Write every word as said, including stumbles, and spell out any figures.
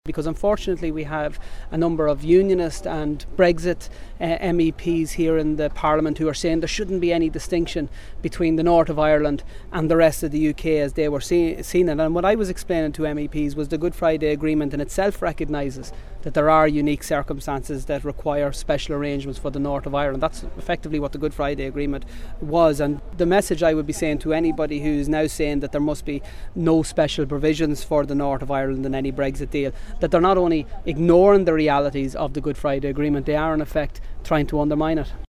Because unfortunately we have a number of unionist and Brexit uh, M E Ps here in the Parliament who are saying there shouldn't be any distinction between the north of Ireland and the rest of the U K as they were see, seen it. And what I was explaining to M E Ps was the Good Friday Agreement in itself recognises that there are unique circumstances that require special arrangements for the north of Ireland. That's effectively what the Good Friday Agreement was. And the message I would be saying to anybody who's now saying that there must be no special provisions for the north of Ireland in any Brexit deal, that they're not only ignoring the realities of the Good Friday Agreement, they are in effect trying to undermine it.